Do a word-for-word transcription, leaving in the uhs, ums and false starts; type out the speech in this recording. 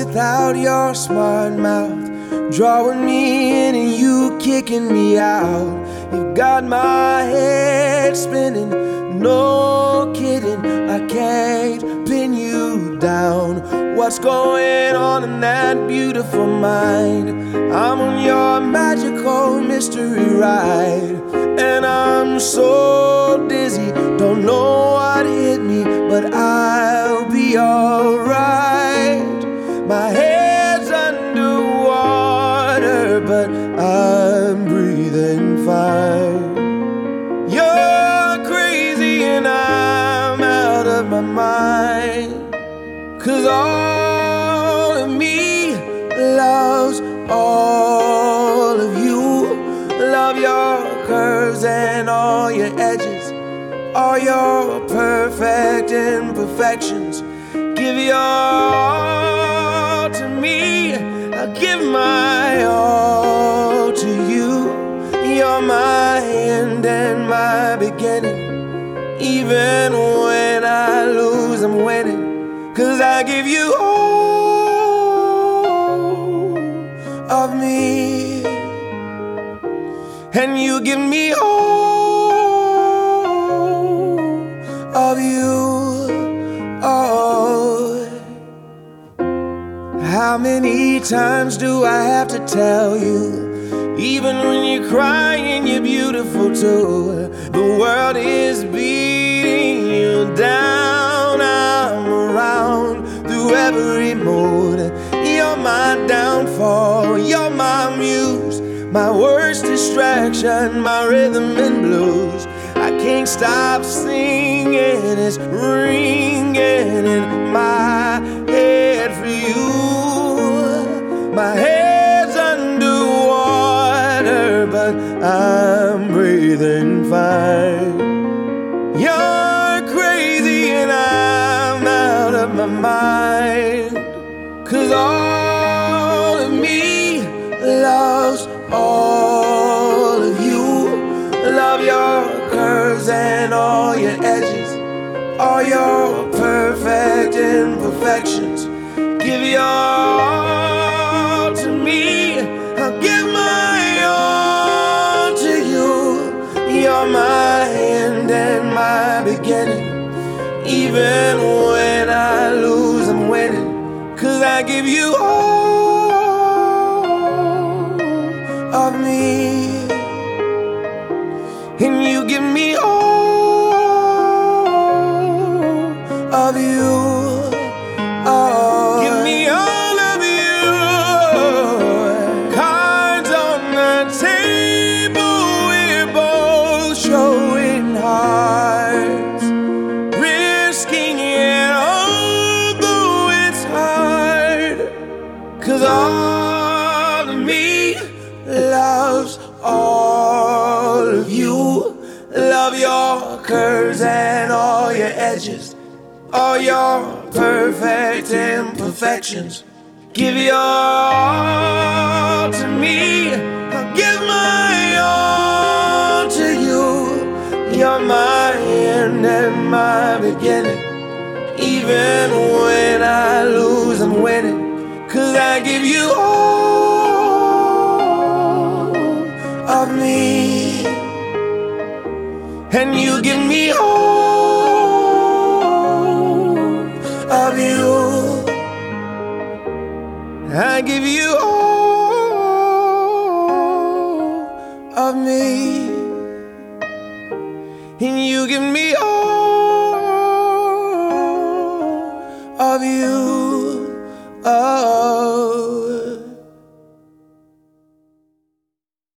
without your smart mouth, drawing me in and you kicking me out. You've got my head spinning, no kidding, I can't pin you down. What's going on in that beautiful mind? I'm on your magical mystery ride, and I'm so dizzy, don't know what hit me, but I'll be alright. My head's underwater, but I'm breathing fine. You're crazy and I'm out of my mind, 'cause all of me loves all of you. Love your curves and all your edges, all your perfect imperfections. Give your all to me, I'll give my all to you. You're my end and my beginning. Even when I lose, I'm winning, 'cause I give you all of me, and you give me all of you. Oh, how many times do I have to tell you? Even when you're crying, you're beautiful too. The world is beating you down. I'm around through every mood. You're my downfall, you're my muse, my worst distraction, my rhythm and blues. I can't stop singing, it's ringing in my head for you. My head's underwater, but I'm breathing fine. You're crazy and I'm out of my mind, 'cause all of me loves all of you. Love your curves and all your edges, all your perfect imperfections. Give your all to me, I'll give my all to you. You're my end and my beginning. Even when I lose, I'm winning, 'cause I give you all of me, and you give me all of you. Oh, give me all of you. Cards on the table, we're both showing hearts, risking it although it's hard, 'cause all of me loves all of you. Love your curves and all your edges, all your perfect imperfections. Give your all to me, I'll give my all to you. You're my end and my beginning. Even when I lose, I'm winning, 'cause I give you all of me, and you give me all of you. I give you all of me, and you give me all of you.